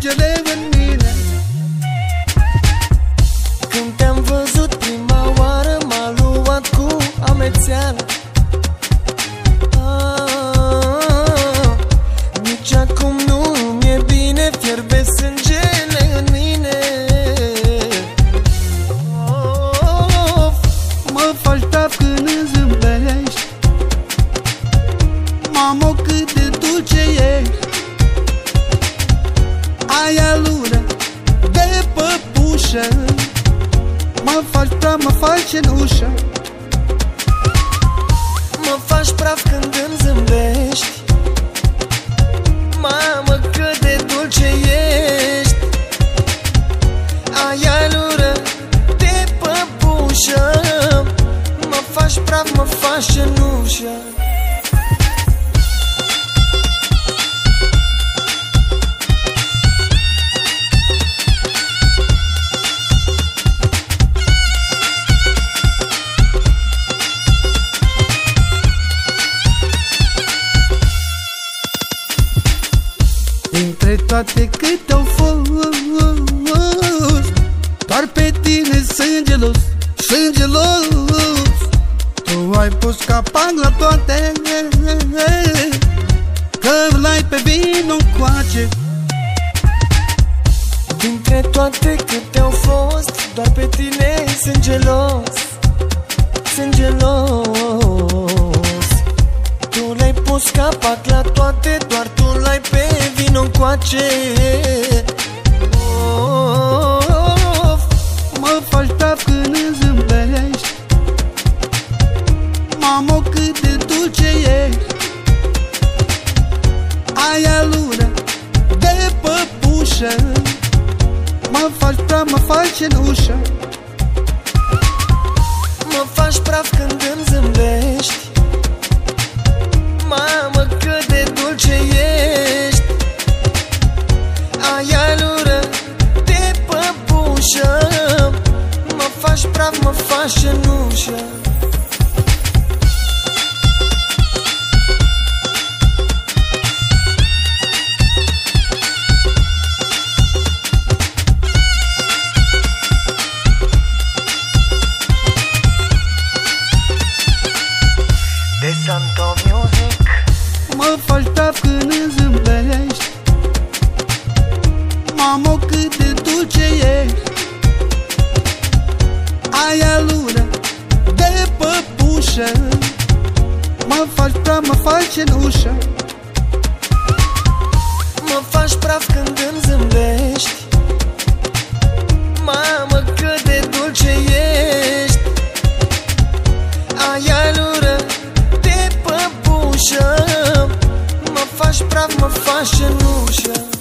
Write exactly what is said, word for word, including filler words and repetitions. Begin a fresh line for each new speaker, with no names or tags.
sângele în mine.
Când te-am văzut prima oară, m-a luat cu amețeală. ah, Nici acum nu mi-e bine, fierbe sângele în mine.
oh, Mă faci taf când îmi zâmbești. Mamă, cât de dulce ești. Ai alură de păpușă. Mă faci praf, mă faci cenușă.
Mă faci praf când îmi zâmbești. Mamă, cât de dulce ești. Ai alură de păpușă. Mă faci praf, mă faci cenușă.
Dintre toate câte au fost, doar pe tine sângelos, sângelos. Tu ai pus capac la toate, că l-ai pe vino încoace.
Dintre toate câte au fost, doar pe tine sângelos, sângelos. Tu le-ai pus capac la toate, doar tu l-ai pe vino încoace.
Of, mă faci taf când îmi zâmbești. Mamă, cât de dulce ești. Ai alură de păpușă. Mă faci praf, mă faci cenușă.
Mă faci praf când îmi zâmbești. Mamă, cât de dulce ești. Ai alură de păpușă. Mă faci praf, mă faci cenușă. De Santo Music.
Mă faci taf când îmi zâmbești. Mamă, cât de dulce ești. Ai alură de păpușă. Mă faci praf, mă faci cenușă.
Mă faci praf când îmi zâmbești. Mamă, cât de dulce ești. Ai alură de păpușă. Mă faci praf, mă faci cenușă.